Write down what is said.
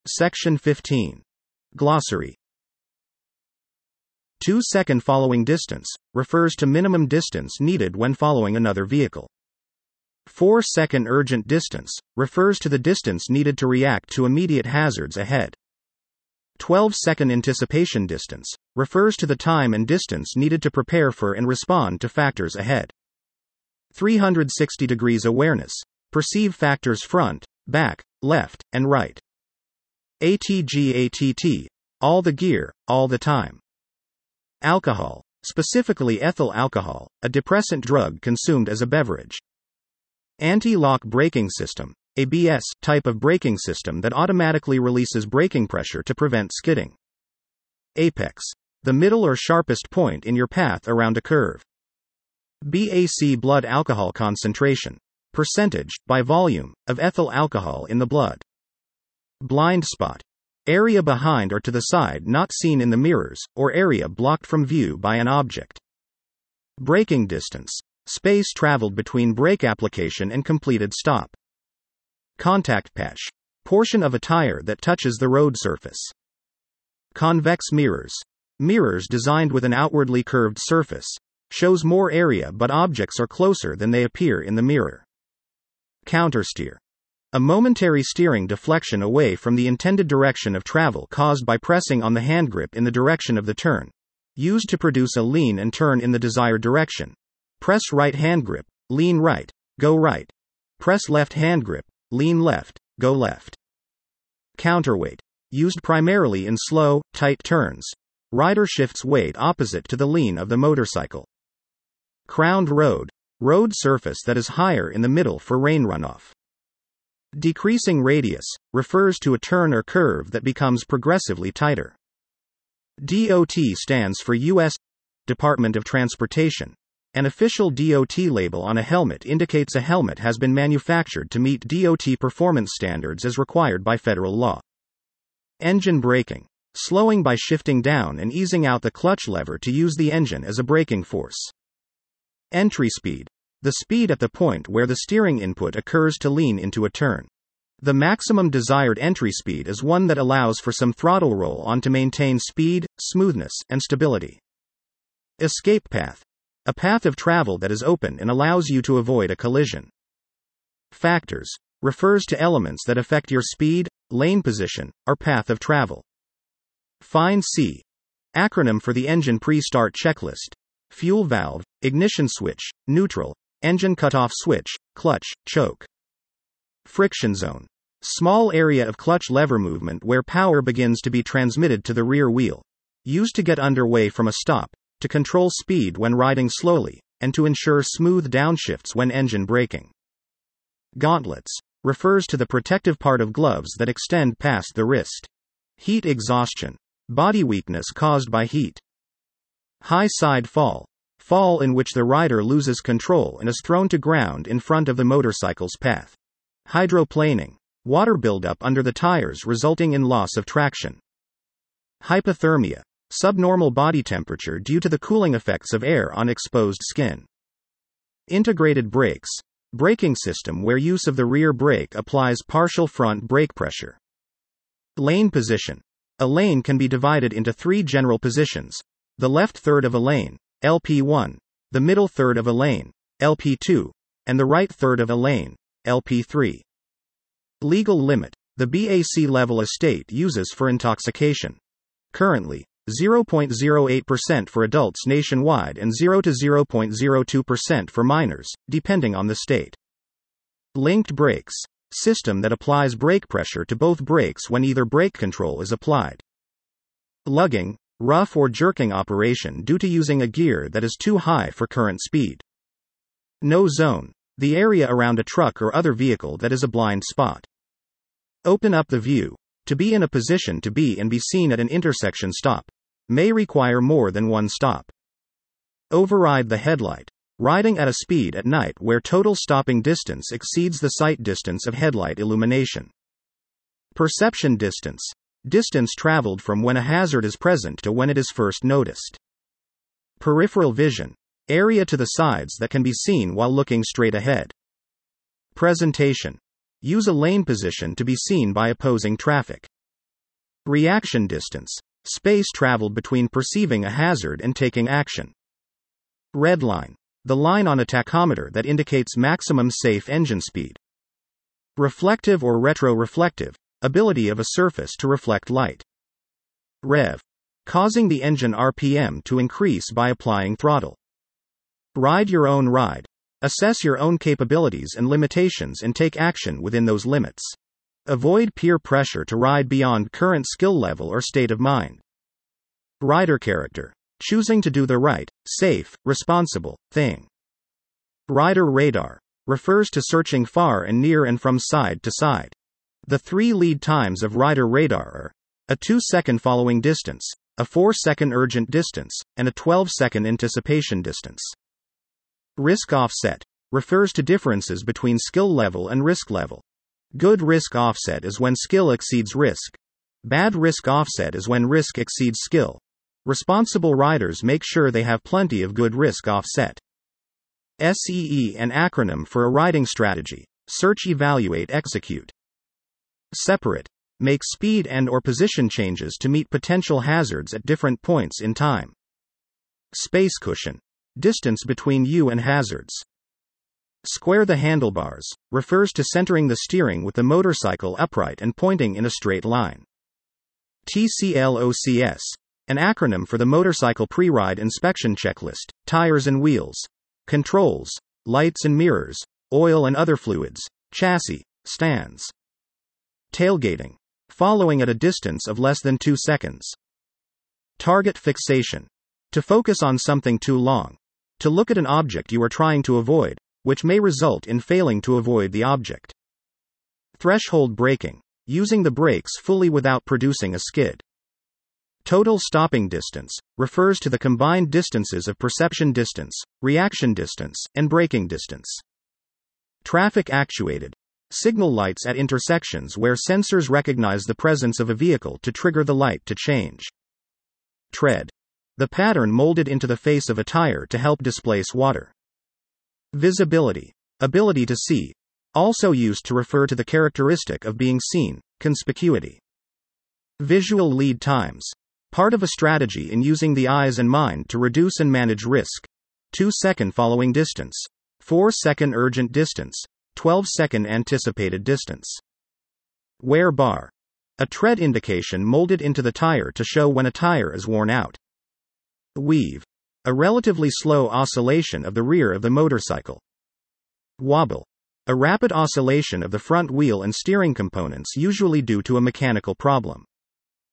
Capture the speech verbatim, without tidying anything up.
Section fifteen. Glossary. two second following distance refers to minimum distance needed when following another vehicle. four second urgent distance refers to the distance needed to react to immediate hazards ahead. twelve second anticipation distance refers to the time and distance needed to prepare for and respond to factors ahead. three hundred sixty degrees awareness, perceive factors front, back, left, and right. A T G A T T, all the gear, all the time. Alcohol, specifically ethyl alcohol, a depressant drug consumed as a beverage. Anti-lock braking system, A B S type of braking system that automatically releases braking pressure to prevent skidding. Apex, the middle or sharpest point in your path around a curve. B A C blood alcohol concentration, percentage, by volume, of ethyl alcohol in the blood. Blind spot, area behind or to the side not seen in the mirrors, or area blocked from view by an object. Braking distance, space traveled between brake application and completed stop. Contact patch, portion of a tire that touches the road surface. Convex mirrors, mirrors designed with an outwardly curved surface, shows more area but objects are closer than they appear in the mirror. Countersteer, a momentary steering deflection away from the intended direction of travel caused by pressing on the handgrip in the direction of the turn, used to produce a lean and turn in the desired direction. Press right handgrip, lean right, go right. Press left handgrip, lean left, go left. Counterweight, used primarily in slow, tight turns. Rider shifts weight opposite to the lean of the motorcycle. Crowned road, road surface that is higher in the middle for rain runoff. Decreasing radius, refers to a turn or curve that becomes progressively tighter. D O T stands for U S Department of Transportation. An official D O T label on a helmet indicates a helmet has been manufactured to meet D O T performance standards as required by federal law. Engine braking, slowing by shifting down and easing out the clutch lever to use the engine as a braking force. Entry speed, the speed at the point where the steering input occurs to lean into a turn. The maximum desired entry speed is one that allows for some throttle roll on to maintain speed, smoothness, and stability. Escape path, a path of travel that is open and allows you to avoid a collision. Factors, refers to elements that affect your speed, lane position, or path of travel. Fine C, acronym for the engine pre-start checklist. Fuel valve, ignition switch, neutral, engine cutoff switch, clutch, choke. Friction zone, small area of clutch lever movement where power begins to be transmitted to the rear wheel. Used to get underway from a stop, to control speed when riding slowly, and to ensure smooth downshifts when engine braking. Gauntlets, refers to the protective part of gloves that extend past the wrist. Heat exhaustion, body weakness caused by heat. High side fall, fall in which the rider loses control and is thrown to ground in front of the motorcycle's path. Hydroplaning, water buildup under the tires resulting in loss of traction. Hypothermia, subnormal body temperature due to the cooling effects of air on exposed skin. Integrated brakes, braking system where use of the rear brake applies partial front brake pressure. Lane position, a lane can be divided into three general positions: the left third of a lane, L P one, the middle third of a lane, L P two, and the right third of a lane, L P three. Legal limit, the B A C level a state uses for intoxication. Currently, zero point zero eight percent for adults nationwide and zero to zero point zero two percent for minors, depending on the state. Linked brakes, system that applies brake pressure to both brakes when either brake control is applied. Lugging, rough or jerking operation due to using a gear that is too high for current speed. No zone, the area around a truck or other vehicle that is a blind spot. Open up the view, to be in a position to be and be seen at an intersection stop, may require more than one stop. Override the headlight, riding at a speed at night where total stopping distance exceeds the sight distance of headlight illumination. Perception distance, distance traveled from when a hazard is present to when it is first noticed. Peripheral vision, area to the sides that can be seen while looking straight ahead. Presentation, use a lane position to be seen by opposing traffic. Reaction distance. Space traveled between perceiving a hazard and taking action. Red line. The line on a tachometer that indicates maximum safe engine speed. Reflective or retroreflective. Ability of a surface to reflect light. Rev. Causing the engine R P M to increase by applying throttle. Ride your own ride. Assess your own capabilities and limitations and take action within those limits. Avoid peer pressure to ride beyond current skill level or state of mind. Rider character. Choosing to do the right, safe, responsible thing. Rider radar. Refers to searching far and near and from side to side. The three lead times of rider radar are a two second following distance, a four second urgent distance, and a twelve second anticipation distance. Risk offset. Refers to differences between skill level and risk level. Good risk offset is when skill exceeds risk. Bad risk offset is when risk exceeds skill. Responsible riders make sure they have plenty of good risk offset. S E E, an acronym for a riding strategy: search, evaluate, execute. Separate. Make speed and or position changes to meet potential hazards at different points in time. Space cushion. Distance between you and hazards. Square the handlebars. Refers to centering the steering with the motorcycle upright and pointing in a straight line. T C L O C S. An acronym for the motorcycle pre-ride inspection checklist: tires and wheels, controls, lights and mirrors, oil and other fluids, chassis, stands. Tailgating. Following at a distance of less than two seconds. Target fixation. To focus on something too long. To look at an object you are trying to avoid, which may result in failing to avoid the object. Threshold braking. Using the brakes fully without producing a skid. Total stopping distance. Refers to the combined distances of perception distance, reaction distance, and braking distance. Traffic actuated. Signal lights at intersections where sensors recognize the presence of a vehicle to trigger the light to change. Tread. The pattern molded into the face of a tire to help displace water. Visibility. Ability to see. Also used to refer to the characteristic of being seen, conspicuity. Visual lead times. Part of a strategy in using the eyes and mind to reduce and manage risk. two second following distance. four second urgent distance. twelve second anticipated distance. Wear bar. A tread indication molded into the tire to show when a tire is worn out. Weave. A relatively slow oscillation of the rear of the motorcycle. Wobble. A rapid oscillation of the front wheel and steering components, usually due to a mechanical problem.